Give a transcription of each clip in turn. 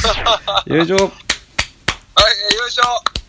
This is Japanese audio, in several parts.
よいしょ。はい、よいしょ。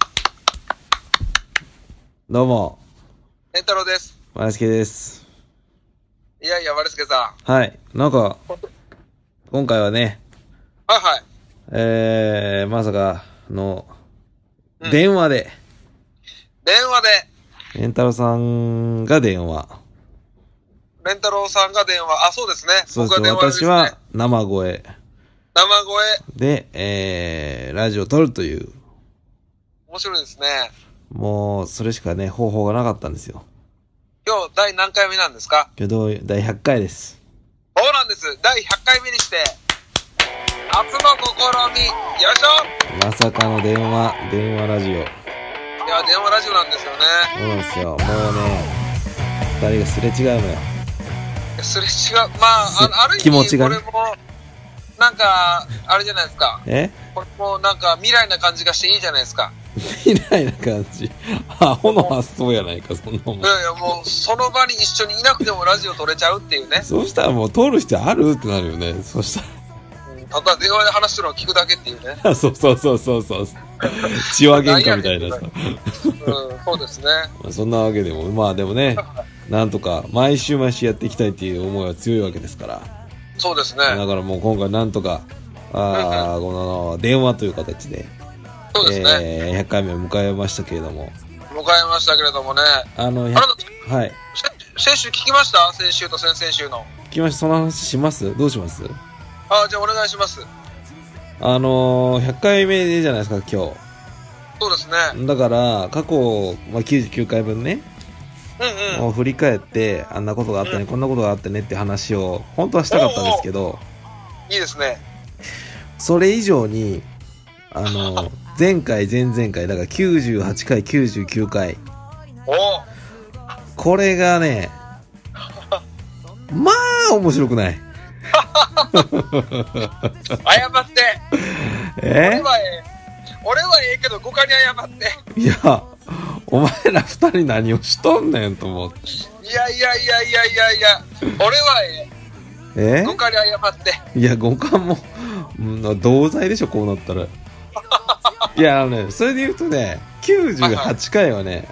どうも。 健太郎です。 丸助です。 いやいや、丸助さん。はい。なんか、今回はね。 はいはい。まさかの、電話で。 電話で。 健太郎さんが電話。 健太郎さんが電話。あ、そうですね。 そうですね。私は生声。 生声。 で、ラジオを撮るという。 面白いですね。 もう、それしかね、方法がなかったんですよ。 今日、第何回目なんですか？ けど、第100回です。 そうなんです。第100回目にして、初の試み、よいしょ。 まさかの電話ラジオ。いや、電話ラジオなんですよね。 そうなんですよ。もうね、二人がすれ違うのよ。 すれ違う。まあ、ある意味、 気持ちがね、 これも、なんか、あれじゃないですか。これもなんか未来な感じがしていいじゃないですか。 未来な感じ。アホの発想やないか、そんなもん。 いやいや、もう、その場に一緒にいなくてもラジオ撮れちゃうっていうね。 そうしたらもう通る必要あるってなるよね。そしたら。 ただ電話で話してるのを聞くだけっていうね。 そう血話喧嘩みたいなさ。 そうですね。 そんなわけでも、まあでもね、なんとか毎週やっていきたいっていう思いは強いわけですから。 そうですね。 だからもう今回なんとか、この電話という形で、 そうですね。 100回目を迎えましたけれども。 迎えましたけれどもね。 はい。 先週聞きました？先週と先々週の。 聞きました。その話します？どうします？ じゃあお願いします。 100回目じゃないですか、今日。 そうですね。 だから、過去、99回分ね、を振り返って、あんなことがあったね、こんなことがあったねって話を、本当はしたかったんですけど、 いいですね。 それ以上に、前回、前々回、だから98回、99回。これがね、まあ、面白くない。 謝って。俺はええけど、誤解に謝って。 いや、お前ら二人何をしとんねんと思って。 いや、俺はええ。誤解に謝って。 いや、誤解も、同罪でしょ、こうなったら。いや、それで言うとね、98回はね、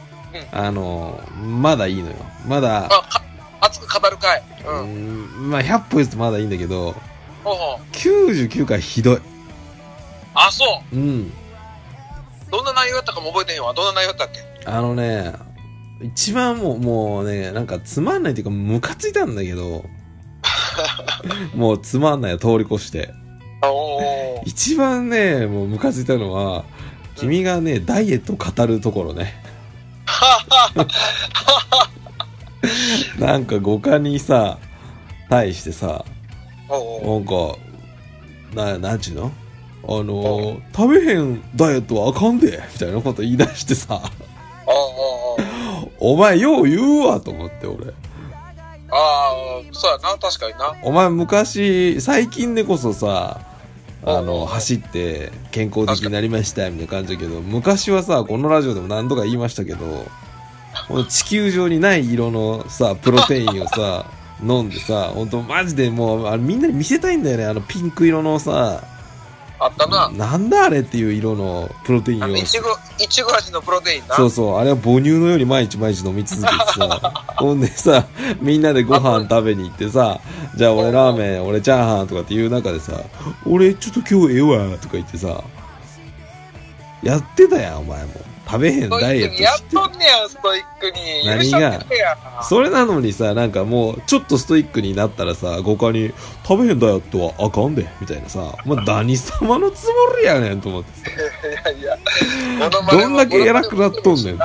まだいいのよ。まだ、 熱く語る回。 まあ、100歩ですとまだいいんだけど、99回ひどい。 あ、そう。 どんな内容だったかも覚えてへんわ。どんな内容だったっけ？一番もうね、なんかつまんないっていうか、ムカついたんだけど、もうつまんないを通り越して。一番ね、もうムカついたのは、君がね、ダイエットを語るところね。なんか五感にさ、対してさ、なんか、なんちゅうの？食べへんダイエットはあかんでみたいなこと言い出してさ、お前よう言うわと思って俺。 そうやな、確かにな。 お前昔、最近でこそさ、走って健康的になりましたみたいな感じだけど、昔はさ、このラジオでも何度か言いましたけど、この地球上にない色のさ、プロテインをさ、飲んでさ、ほんとマジでもう、みんなに見せたいんだよね、ピンク色のさ、 あったな。 なんだあれっていう色のプロテインを。 いちご味のプロテインな。 そう、あれは母乳のように毎日飲み続けてさ、ほんでさ、みんなでご飯食べに行ってさ、じゃあ俺ラーメン、俺チャーハンとかっていう中でさ、俺ちょっと今日ええわとか言ってさ、やってたやん、お前も。食べへんダイエットして。 やっとんねや、ストイックに。 何が？それなのにさ、なんかもう、ちょっとストイックになったらさ、他に、食べへんダイエットはあかんで、みたいなさ、お前何様のつもりやねんと思ってさ。 いや、 どんだけ偉くなっとんねんと。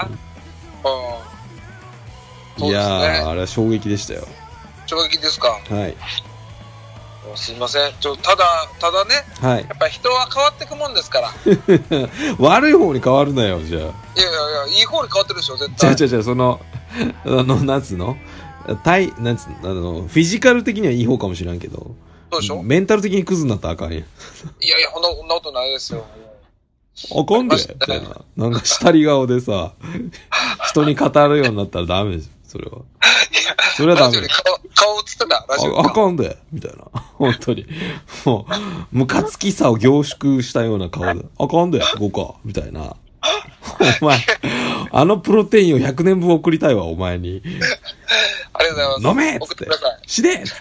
いやー、あれは衝撃でしたよ。 衝撃ですか？ はい。 すいません。ただね、 はい。 やっぱり人は変わっていくもんですから。 悪い方に変わるなよ、じゃあ。 いい方に変わってるでしょ、絶対。 違う、なんつうの？なんつうの？フィジカル的にはいい方かもしれんけど。 そうでしょ？ メンタル的にクズになったらあかんやん。 いや、そんなことないですよ。 あかんで、みたいな。なんか下り顔でさ、人に語るようになったらダメですよ。 それは。それはダメ。 ラジオに顔映ってたラジオに。 あかんでみたいな。本当に。もう、ムカつきさを凝縮したような顔で。あかんで5かみたいな。お前、あのプロテインを100年分送りたいわ、お前に。 ありがとうございます。 飲めっつって。死ねっつって。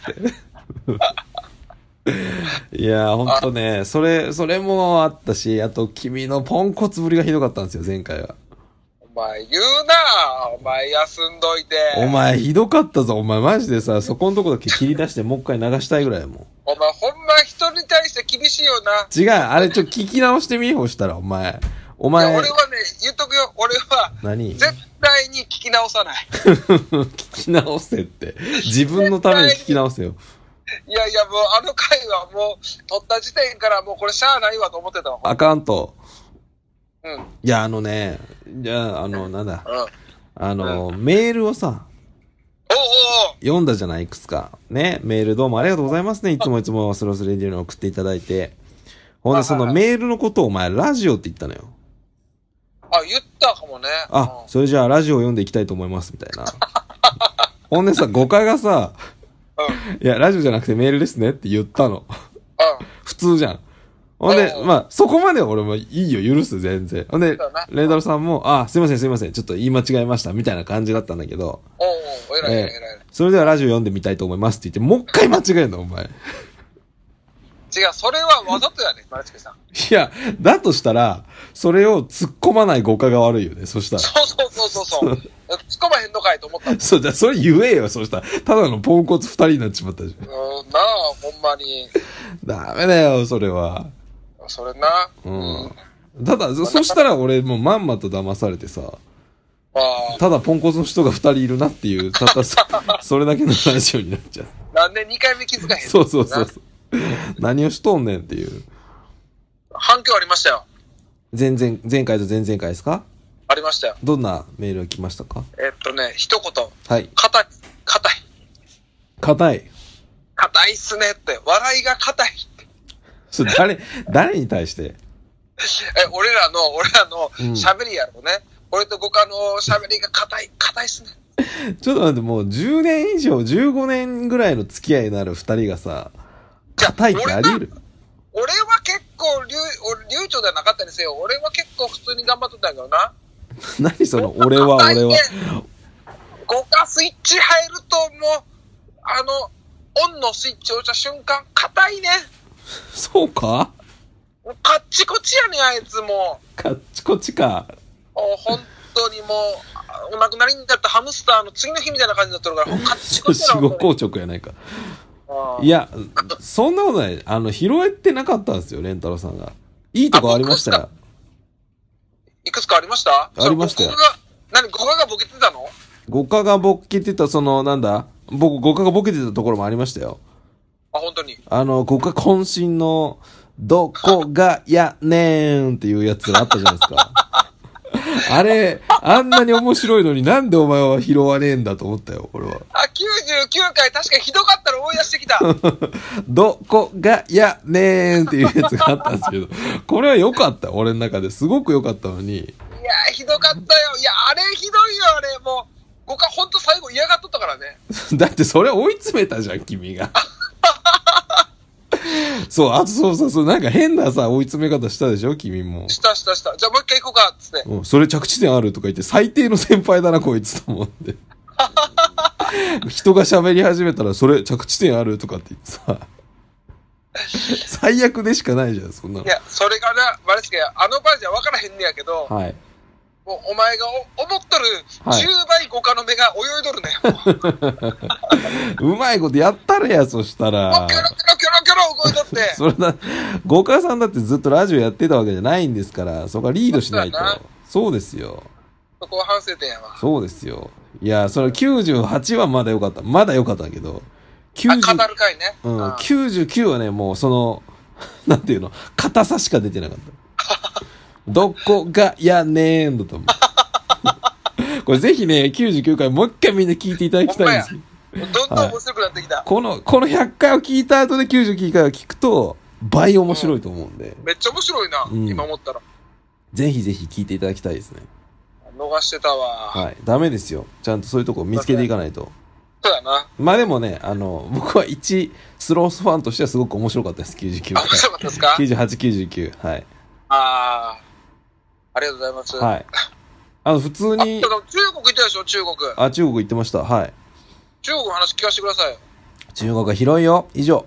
いやー、ほんとね、それもあったし、あと、君のポンコツぶりがひどかったんですよ、前回は。 お前言うなお前休んどいて。 お前ひどかったぞ、お前マジでさ、そこのとこだけ切り出してもう一回流したいぐらいやもん。 お前ほんま人に対して厳しいよな。 違う、あれちょっと聞き直してみほしたら、お前。いや、 俺はね、言っとくよ、俺は、 何絶対に聞き直さない。 聞き直せって。自分のために聞き直せよ。 いやいや、もうあの回はもう、撮った時点からもうこれしゃあないわと思ってたわ。 あかんと。 うん。 いや、なんだ。 うん。 メールをさ、 おう読んだじゃない、いくつか。ね、メールどうもありがとうございますね。いつもスロスレディオに送っていただいて。ほんで、そのメールのことをお前、ラジオって言ったのよ。 言ったかもね。 それじゃあラジオを読んでいきたいと思います、みたいな。ほんでさ、誤解がさ、いや、ラジオじゃなくてメールですねって言ったの。普通じゃん。ほんで、まあ、そこまでは俺もいいよ、許す、全然。ほんで、レンタロさんも、すいません、ちょっと言い間違えました、みたいな感じだったんだけど。 偉い。 それではラジオ読んでみたいと思いますって言って、もう一回間違えんの、お前。 違う、それはわざとやね、マルチケさん。 いや、だとしたら、それを突っ込まない誤解が悪いよね、そしたら。 そう。突っ込まへんのかいと思った。 そう、じゃあそれ言えよ、そしたら。ただのポンコツ二人になっちまったじゃん。 なあ、ほんまに。 ダメだよ、それは。 それな。 ただ、そしたら俺もうまんまと騙されてさ、ただポンコツの人が二人いるなっていう、それだけのラジオになっちゃう。 なんで2回目気づかへんの？ そう。何をしとんねんっていう。 反響ありましたよ。 前回と前々回ですか？ ありましたよ。 どんなメールが来ましたか？ 一言。 はい。 硬い。 硬いっすねって。笑いが硬いって。 それ誰に対して？ 俺らの喋りやろね。俺と五花の喋りが硬いっすね。 ちょっと待って、もう10年以上、15年ぐらいの付き合いになる二人がさ、硬いってあり得る？ 俺は結構流暢ではなかったにせよ。俺は結構普通に頑張っとったんやけどな。 何その、俺は。 五花スイッチ入るともう、オンのスイッチを押した瞬間、硬いね。 そうか？ カッチコチやねん、あいつも。 カッチコチか。 本当にもう、お亡くなりになったハムスターの次の日みたいな感じになってるから、カッチコチやな。 死後硬直やないか。いや、そんなことない。拾えてなかったんですよ、レンタロさんが。いいとこありましたよ。 いくつかありました？ ありましたよ。 五花がボケてたの？ 五花がボケてた、五花がボケてたところもありましたよ。 本当に？ 五花渾身の、どこがやねーんっていうやつがあったじゃないですか。あれ、あんなに面白いのになんでお前は拾わねえんだと思ったよ、俺は。 99回確かにひどかったら思い出してきた。 どこがやねーんっていうやつがあったんですけど、これは良かった、俺の中ですごく良かったのに。 いや、ひどかったよ。いや、あれひどいよ、あれ。もう、五花ほんと最後嫌がっとったからね。 だってそれ追い詰めたじゃん、君が。そう、そう、なんか変なさ、追い詰め方したでしょ、君も。 した。じゃあもう一回行こうか、つって。 それ着地点あるとか言って、最低の先輩だな、こいつと思って。人が喋り始めたら、それ着地点あるとかって言ってさ。最悪でしかないじゃん、そんなの。 いや、それがな、マルチケ、あの場じゃ分からへんねやけど、 はい。 もうお前が思っとる10倍五花の目が泳いどるね。 うまいことやったれや、そしたら。 キョロ動いとって。 それだ、五花さんだってずっとラジオやってたわけじゃないんですから、そこはリードしないと。そうですよ。 そこは反省点やわ。 そうですよ。いや、それ98はまだ良かった。まだ良かったけど。 語る回ね。 99はね、もうなんていうの、硬さしか出てなかった。どこがやねーんだと思う。これぜひね、99回もう一回みんな聞いていただきたいんですよ。 どんどん面白くなってきた。 この100回を聞いた後で99回を聞くと、倍面白いと思うんで。 めっちゃ面白いな、今思ったら。 ぜひぜひ聞いていただきたいですね。 逃してたわ。 はい。ダメですよ。ちゃんとそういうとこ見つけていかないと。 そうやな。 まあでもね、僕は一スロースファンとしてはすごく面白かったです。99回。 面白かったですか？ 98、99。はい。 ありがとうございます。 はい。普通に。 中国行ったでしょ、中国。 中国行ってました。はい。 中国の話聞かせてくださいよ。 中国は広いよ。以上。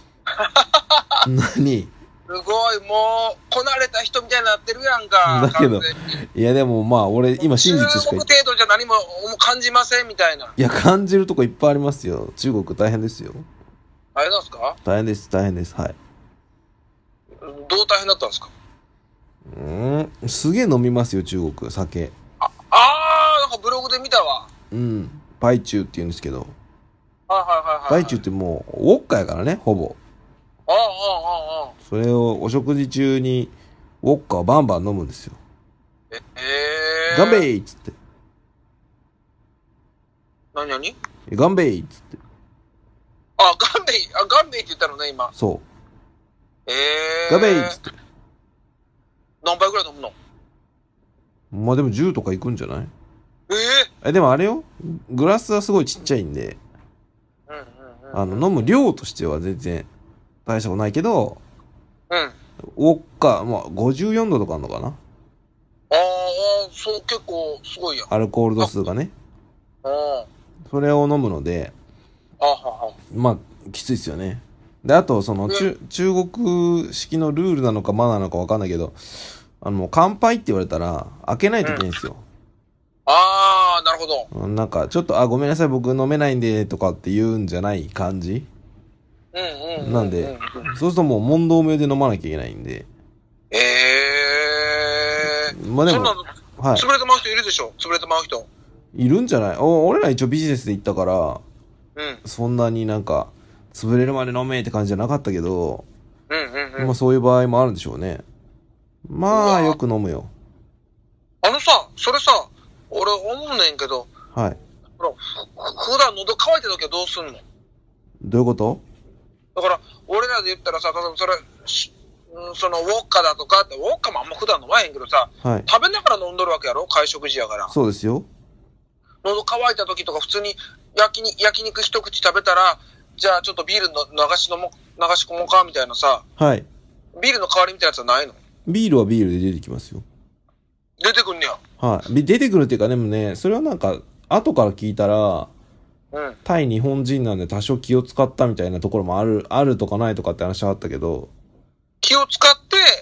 何？ すごい、もう、こなれた人みたいになってるやんか。 だけど、いやでもまあ、俺、今真実しか中国程度じゃ何も感じませんみたいな。 いや、感じるとこいっぱいありますよ。中国大変ですよ。 あれなんですか？ 大変です、大変です。はい。 どう大変だったんですか？ すげえ飲みますよ、中国、酒。 なんかブログで見たわ。 パイチューって言うんですけど。 はい。 パイチューってもう、ウォッカやからね、ほぼ。それをお食事中に、ウォッカをバンバン飲むんですよ。ガンベイっつって。 何ガンベイっつって。 ガンベイって言ったのね、今。 そう。ガンベイっつって。 何杯ぐらい飲むの？ まあでも10とかいくんじゃない？でもあれよ、グラスはすごいちっちゃいんで、飲む量としては全然大したことないけど、ウォッカ、まあ54度とかあんのかな？ そう、結構すごいやん。 アルコール度数がね。それを飲むので、まあ、きついっすよね。で、あと、中国式のルールなのかマナーなのかわかんないけど、乾杯って言われたら、開けないといけないんですよ。 なるほど。 なんか、ちょっと、ごめんなさい、僕飲めないんで、とかって言うんじゃない感じ。なんで、そうするともう問答名で飲まなきゃいけないんで。まあでも、 はい。潰れてまう人いるでしょ？潰れてまう人。 いるんじゃない？俺ら一応ビジネスで行ったから、そんなになんか、潰れるまで飲めって感じじゃなかったけど、まあそういう場合もあるんでしょうね。まあ、よく飲むよ。 それさ、俺思うねんけど、 はい。 普段喉乾いた時はどうすんの？ どういうこと？ だから、俺らで言ったらさ、例えばそれ、ウォッカだとかって、ウォッカもあんま普段飲まへんけどさ、食べながら飲んどるわけやろ？会食時やから。 そうですよ。 喉乾いた時とか普通に焼肉一口食べたら、じゃあちょっとビールの流し込もうかみたいなさ、 はい。 ビールの代わりみたいなやつはないの？ ビールはビールで出てきますよ。 出てくんねや。 はい。出てくるっていうか、でもね、それはなんか、後から聞いたら、対日本人なんで多少気を使ったみたいなところもあるとかないとかって話はあったけど。 気を使って、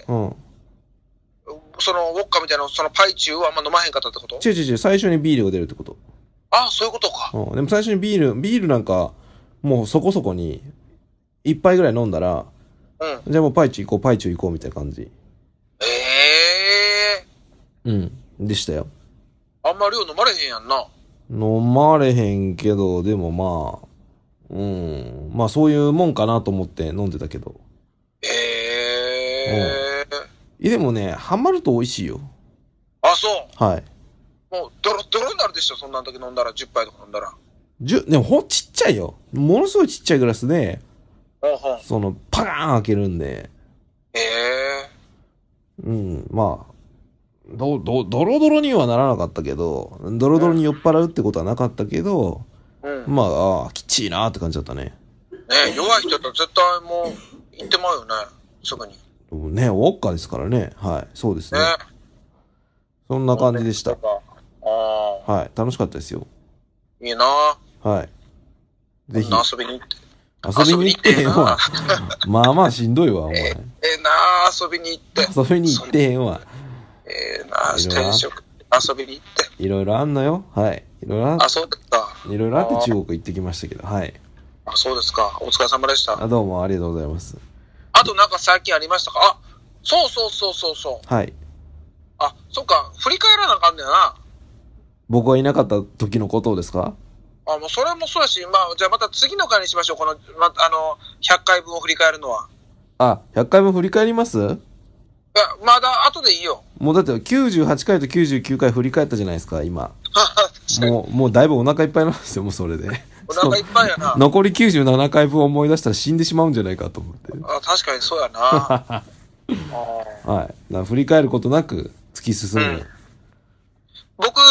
ウォッカみたいな、パイチューはあんま飲まへんかったってこと？ 違う、最初にビールが出るってこと。 そういうことか。 でも最初にビールなんか、もうそこそこに、一杯ぐらい飲んだら、じゃあもうパイチュー行こうみたいな感じ。でしたよ。 あんま量飲まれへんやんな。 飲まれへんけど、でもまあ、まあそういうもんかなと思って飲んでたけど。でもね、ハマると美味しいよ。 そう。 はい。 もう、ドロドロになるでしょ、そんな時飲んだら、10杯とか飲んだら。 でもちっちゃいよ。ものすごいちっちゃいグラスで、パカーン開けるんで。まあ、ドロドロにはならなかったけど、ドロドロに酔っ払うってことはなかったけど、まあ、きっちいなーって感じだったね。 弱い人だったら絶対もう、行ってまうよね、すぐに。 ね、ウォッカですからね。はい、そうですね。そんな感じでした。はい、楽しかったですよ。 いいなはい。ぜひ。 遊びに行って。 遊びに行ってへんわ。まあまあしんどいわ、お前。 遊びに行って。 遊びに行ってへんわ。 転職。遊びに行って。 いろいろあんのよ。はい。いろいろそうですか。 いろいろあって中国行ってきましたけど、はい。 そうですか。お疲れ様でした。 どうもありがとうございます。 あとなんか最近ありましたか？そう。 はい。 そっか。振り返らなあかんねやな。 僕はいなかった時のことですか？ もうそれもそうやし、じゃあまた次の回にしましょう。100回分を振り返るのは。 100回分振り返ります？ いや、まだ後でいいよ。 もうだって98回と99回振り返ったじゃないですか、今。もうだいぶお腹いっぱいなんですよ、もうそれで。 お腹いっぱいやな。 残り97回分思い出したら死んでしまうんじゃないかと思って。 確かにそうやな。 はい。振り返ることなく突き進む。 僕、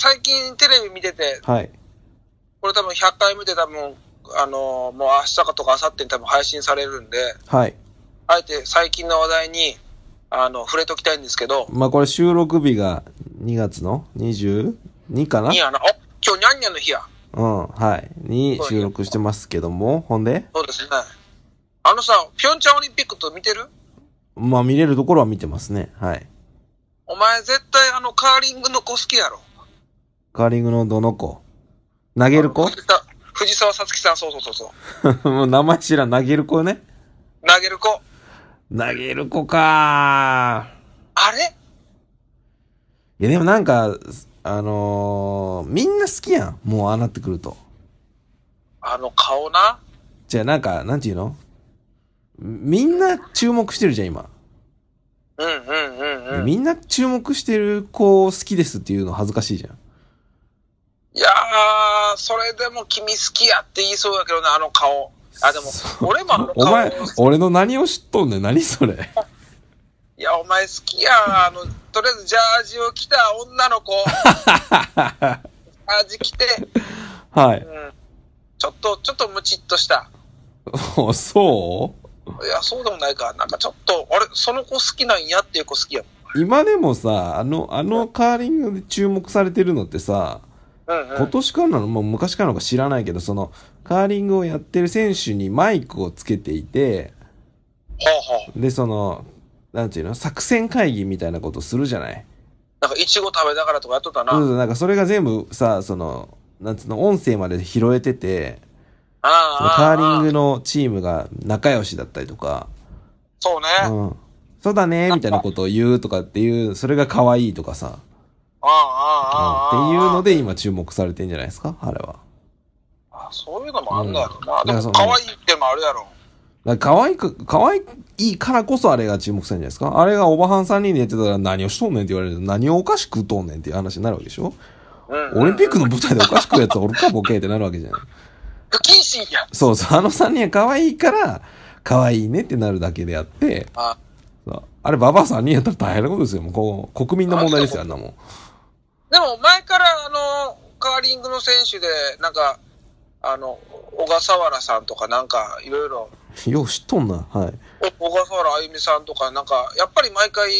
最近テレビ見てて、 はい。 これ多分100回見て多分、もう明日かとか明後日に多分配信されるんで、 はい。 あえて最近の話題に、触れときたいんですけど。 まあこれ収録日が2月の 22 かな？ 今日ニャンニャンの日や。 うん、はい。に収録してますけども、ほんで？ そうですね。ピョンチャンオリンピックと見てる？ まあ見れるところは見てますね。はい。 お前絶対カーリングの子好きやろ。 カーリングのどの子？投げる子？ 藤沢さつきさん、そう。 もう名前知らん、投げる子ね。 投げる子。 投げる子かー。 あれ？ いやでもなんか、みんな好きやん。もうああなってくると。 顔な。 じゃあなんか、なんていうの？みんな注目してるじゃん、今。 うん。 みんな注目してる子好きですっていうの恥ずかしいじゃん。 いやー、それでも君好きやって言いそうやけどね、あの顔。でも、俺も顔。 お前、俺の何を知っとんねん、何それ。 いや、お前好きやとりあえずジャージを着た女の子。ジャージ着て。 はい。 ちょっとムチっとした。 そう？ いや、そうでもないか。なんかちょっと、その子好きなんやっていう子好きやもん。今でもさ、カーリングで注目されてるのってさ、今年からなの？もう昔からのか知らないけど、カーリングをやってる選手にマイクをつけていて、で、なんていうの？作戦会議みたいなことするじゃない？ なんか、イチゴ食べながらとかやっとったな。 なんかそれが全部さ、なんつうの、音声まで拾えてて、カーリングのチームが仲良しだったりとか、 そうね。 そうだね、みたいなことを言うとかっていう、それが可愛いとかさ、っていうので今注目されてんじゃないですか、あれは。 そういうのもあんだよな。でも可愛いってもあるやろ。 可愛いからこそあれが注目されるんじゃないですか。あれがおばはん3人でやってたら何をしとんねんって言われると何をおかしくとんねんっていう話になるわけでしょ。オリンピックの舞台でおかしくやつはおるかボケってなるわけじゃない。 不謹慎や。 そう、3人は可愛いから、可愛いねってなるだけであって、あれババア3人やったら大変なことですよ。もう国民の問題ですよ、あんなもん。 でも前からカーリングの選手で、なんか、小笠原さんとかなんかいろいろ。 よう知っとんな、はい。 小笠原あゆみさんとかなんか、やっぱり毎回、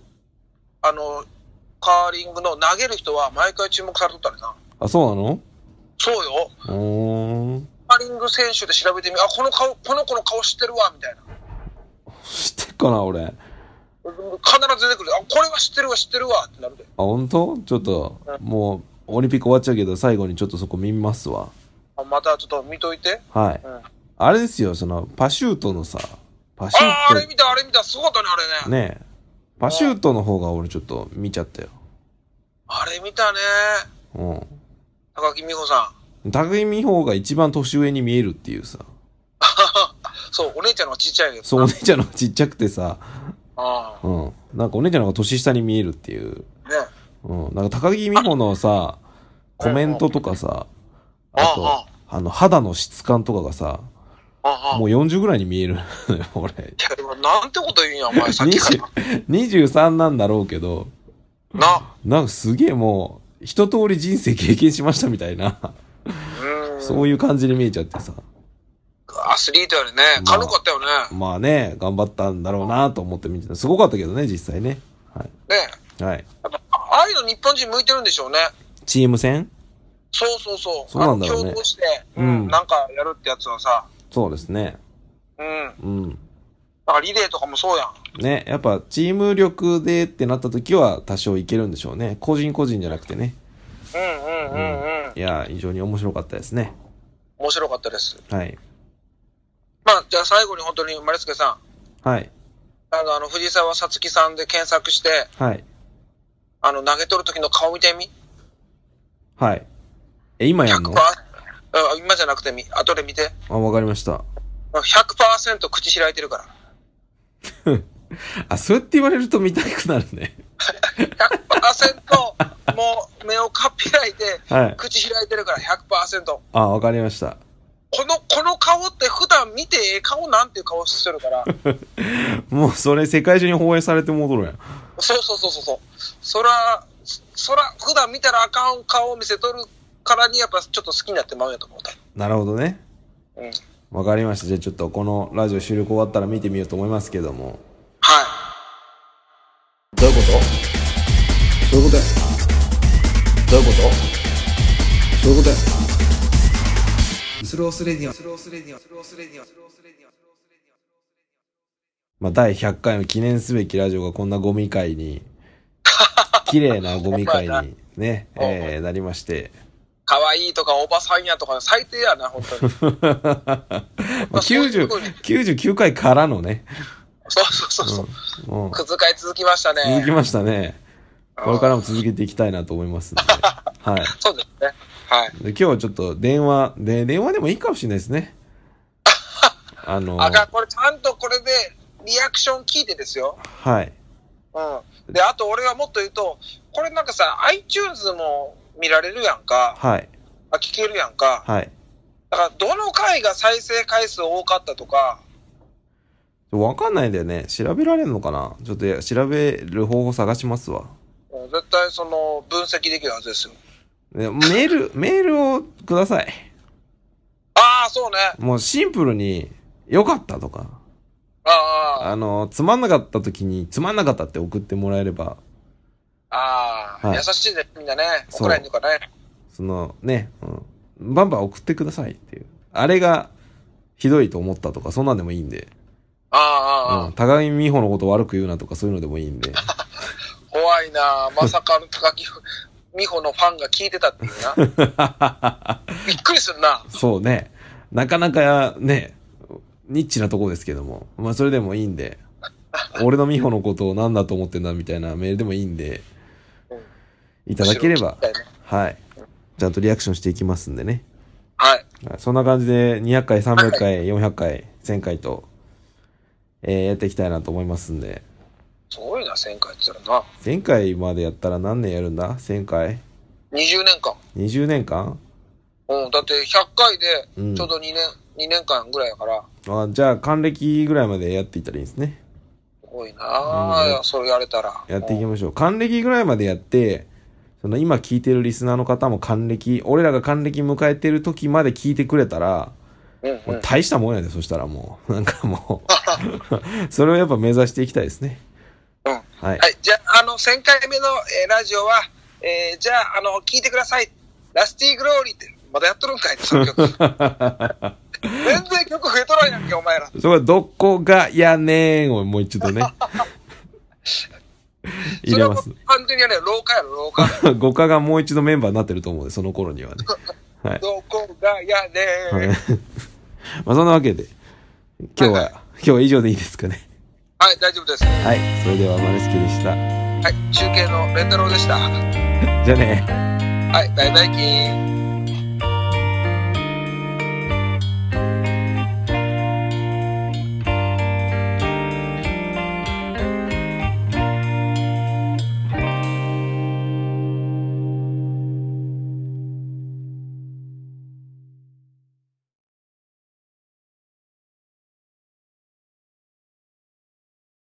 カーリングの投げる人は毎回注目されとったねな。 あ、そうなの？ そうよ。カーリング選手で調べてみ、この子の顔知ってるわ、みたいな。 知ってっかな、俺。 必ず出てくる。これは知ってるわ、ってなるで。 本当？ちょっと、もう、オリンピック終わっちゃうけど、最後にちょっとそこ見ますわ。 またちょっと見といて。 はい。あれですよ、パシュートのさ、 あれ見た、すごかったね、あれね。 ねえ。パシュートの方が俺ちょっと見ちゃったよ。 あれ見たね。高木美帆さん。高木美帆が一番年上に見えるっていうさ。 そう、お姉ちゃんの方がちっちゃいけど。 そう、お姉ちゃんの方がちっちゃくてさ。なんかお姉ちゃんの方が年下に見えるっていう。ね。なんか高木美帆のさ、コメントとかさ、あと、肌の質感とかがさ、もう40ぐらいに見えるのよ、俺。いや、でもなんてこと言うんや、お前、さっきから。 23なんだろうけど、なんかすげえもう、一通り人生経験しましたみたいな、そういう感じに見えちゃってさ。 アスリートよりね、軽かったよね。 まあね、頑張ったんだろうなと思って見てた。すごかったけどね、実際ね。はい。 ね。 はい。 ああいうの日本人向いてるんでしょうね。 チーム戦？ そう。 そうなんだろうね。 共同して、なんかやるってやつはさ。 そうですね。 なんかリレーとかもそうやん。 ね、やっぱチーム力でってなった時は多少いけるんでしょうね。個人じゃなくてね。いや、非常に面白かったですね。 面白かったです。 はい。 まあ、じゃあ最後に本当に丸助さん。はい。 藤沢さつきさんで検索して、 はい。 投げ取る時の顔見てみ。 はい。今やんの？ 今じゃなくて後で見て。 わかりました。 100% 口開いてるから。 そうやって言われると見たくなるね。 100% もう目をかっぴらいて、口開いてるから 100%。 わかりました。 この顔って普段見て顔なんていう顔してるから。もうそれ世界中に放映されて戻るやん。 そう。そら、 普段見たらあかん顔を見せとるからにやっぱちょっと好きになってまうんやと思うた。 なるほどね。 うん。 わかりました。じゃあちょっとこのラジオ収録終わったら見てみようと思いますけども。 はい。 どういうこと？そういうことや。どういうこと？そういうことや。スロースレディオ。まあ、第100回の記念すべきラジオがこんなゴミ会に、綺麗なゴミ会にね、なりまして。 可愛いとかおばさんやとか最低やな、本当に。 まあ、99回からのね。 そう。くず会続きましたね。 続きましたね。これからも続けていきたいなと思いますんで。はい。 そうですね。はい。 で今日はちょっと電話でもいいかもしれないですね。 これちゃんとこれでリアクション聞いてですよ。 はい。 うん。で、あと俺はもっと言うと、これなんかさ、iTunes も見られるやんか。 はい。 聞けるやんか。 はい。 だからどの回が再生回数多かったとか。 わかんないんだよね。調べられるのかな？ちょっと調べる方法探しますわ。 絶対その分析できるはずですよ。 メールをください。 ああ、そうね。 もうシンプルに良かったとか。つまんなかった時につまんなかったって送ってもらえれば。 はい、優しいね、みんなね。送らへんのかね。 バンバン送ってくださいっていう。あれがひどいと思ったとか、そんなんでもいいんで。高木美帆のこと悪く言うなとかそういうのでもいいんで。 怖いなまさかの高木美帆のファンが聞いてたっていうな。びっくりするな。 そうね。なかなかね、ニッチなとこですけども。まあそれでもいいんで。俺の美穂のことを何だと思ってんだみたいなメールでもいいんで、いただければ、はい。ちゃんとリアクションしていきますんでね。 はい。 そんな感じで200回、300回、400回、1000回と、やっていきたいなと思いますんで。 すごいな、1000回って言ったらな。 1000回までやったら何年やるんだ ?1000 回 ?20 年間。 20年間？ だって100回でちょうど2年間ぐらいやから。 じゃあ還暦ぐらいまでやっていったらいいんですね。 すごいなそれやれたら。 やっていきましょう。還暦ぐらいまでやって、今聞いてるリスナーの方も俺らが還暦迎えてる時まで聞いてくれたら、もう大したもんやで、そしたらもう。なんかもう、それをやっぱ目指していきたいですね。 はい。じゃあ、1000回目の、ラジオは、じゃあ、聞いてください。ラスティーグローリーって、まだやっとるんかいその曲。全然曲増えとらんやんけ、お前ら。 それはどこがやねーんをもう一度ね。入れます。 それは完全にね、廊下やろ、廊下。 五花がもう一度メンバーになってると思うで、その頃にはね。 はい。どこがやねーん。 まあそんなわけで、今日は以上でいいですかね。 はい、大丈夫です。 はい、それではマネスケでした。 はい、中継のレンタロウでした。 じゃあね。 はい、バイバイキーン。